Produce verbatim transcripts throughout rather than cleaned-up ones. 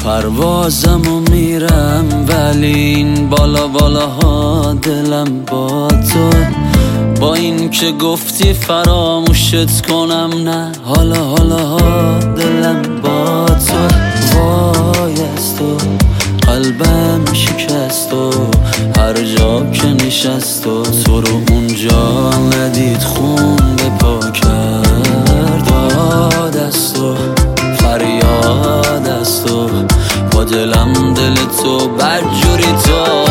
پروازمو میرم ولی این بالا بالاها دلم با تو. با این که گفتی فراموشت کنم، نه حالا حالا ها دلم با تو. وای از تو قلبم شکست و هر جا که نشست و تو رو اونجا ندید خون به پا کرد. داد از تو فریاد از تو، با دلم دل تو بدجوری تا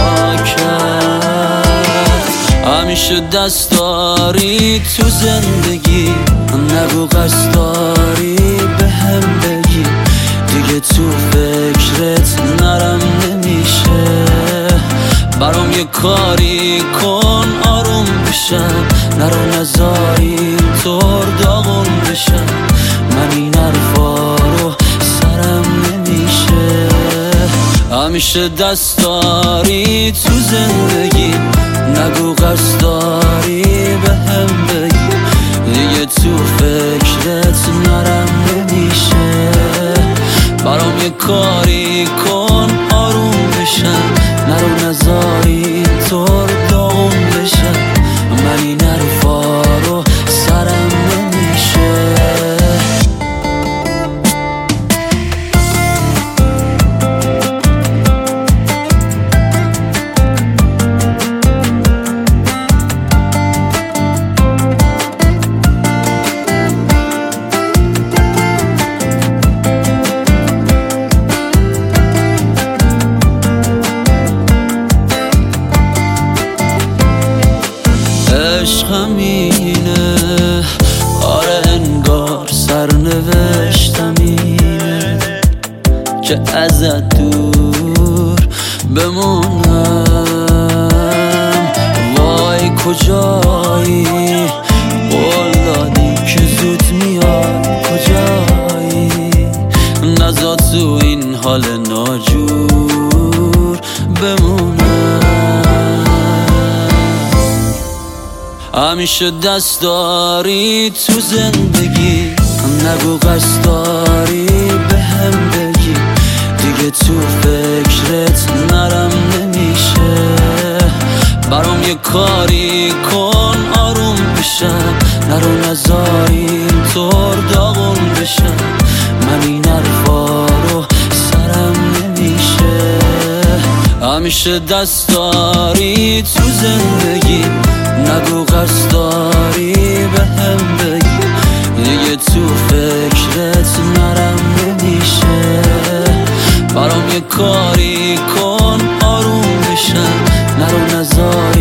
کرد. همیشه دست داری تو زندگی، نگو قصد داری به هم بگی. دیگه تو فکرت نرم نمیشه، برام یه کاری کن آروم بشم. نرو نزاری طور داغون بشم، من این حرفا رو سرم نمیشه. همیشه دست داری تو زندگی، نگو قصد داری به هم بگی. دیگه تو فکرت نرم نمیشه، برام یه کاری کن آروم بشم. نرو نزاری طور داغون بشم، من این حرفا رو سرم نمیشه. عشقم اینه، آره انگار سرنوشتم اینه که ازت دور بمونم. وای کجایی قول دادی که زود میاد، کجایی نزا تو این حال ناجور بمونم. همیشه دست داری تو زندگی، نگو قصد داری به هم بگی. دیگه تو فکرت نرم نمیشه، برام یه کاری کن آروم بشم. نرو نزاری طور داغون بشم، من این حرفا رو سرم نمیشه. همیشه دست داری تو زندگی، نگو قصد داری به هم بگی. دیگه تو فکرت نرم نمیشه، برام یه کاری کن آروم بشم. نرو نزاری